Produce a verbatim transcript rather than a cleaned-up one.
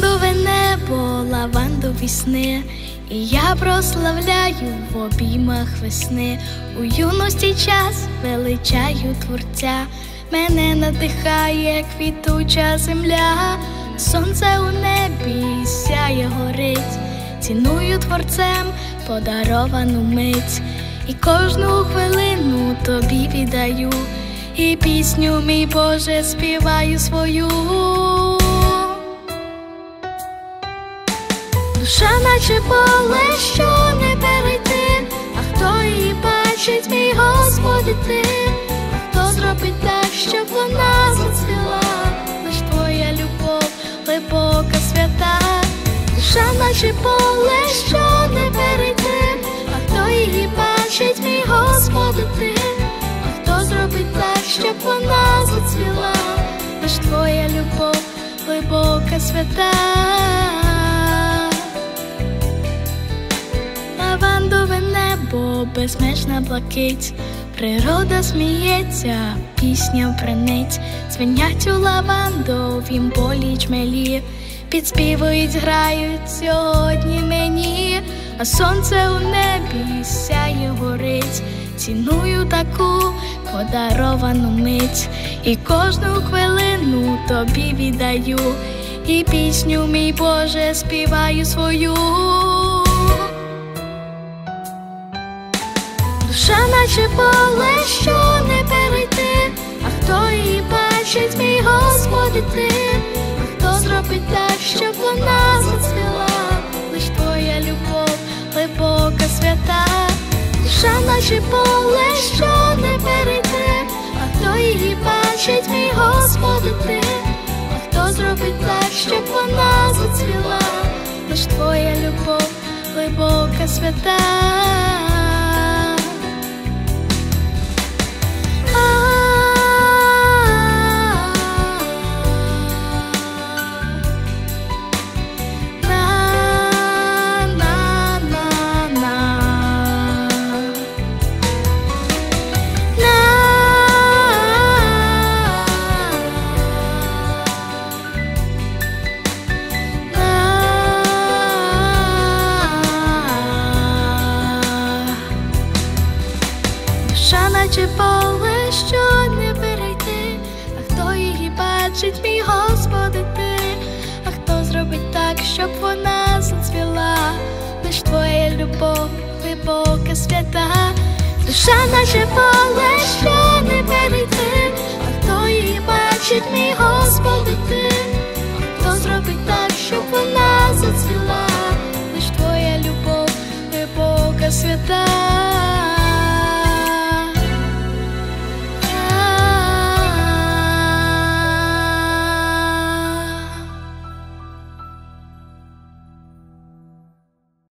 Лавандове небо, лавандові сни, і я прославляю в обіймах весни. У юності час величаю Творця, мене надихає квітуча земля. Сонце у небі сяє, горить, ціную Творцем подаровану мить. І кожну хвилину тобі віддаю, і пісню, мій Боже, співаю свою. Душа наче поле, що не перейти, а хто її бачить, мій Господи, ти. А хто зробить так, щоб вона зацвіла? Лиш твоя любов глибока, свята. Душа наче поле, що не перейти, а хто її бачить, мій Господи, ти. А хто зробить так, щоб вона зацвіла? Лиш твоя любов глибока, свята. Лавандове небо, безмежна блакить, природа сміється, пісня бренить. Дзвенять у лавандовім полі джмелі, підспівують, грають сьогодні мені. А сонце у небі сяє, горить, ціную таку подаровану мить. І кожну хвилину тобі віддаю, і пісню, мій Боже, співаю свою. Душа наче поле, що не перейти, а хто її бачить, мій Господи, ти. А хто зробить так, щоб вона зацвіла? Лиш твоя любов глибока, свята. Душа наче поле, що не перейти, а хто її бачить, мій Господи, ти. А хто зробить так, щоб вона зацвіла? Лиш твоя любов глибока, свята. Душа наче поле, що не перейти, а хто її бачить, мій Господи, ти. А хто зробить так, щоб вона зацвіла? Лиш твоя любов глибока, свята. Душа наче поле, що не перейти, а хто її бачить, мій Господи, ти. А хто зробить так, щоб вона зацвіла? Лиш твоя любов глибока, свята.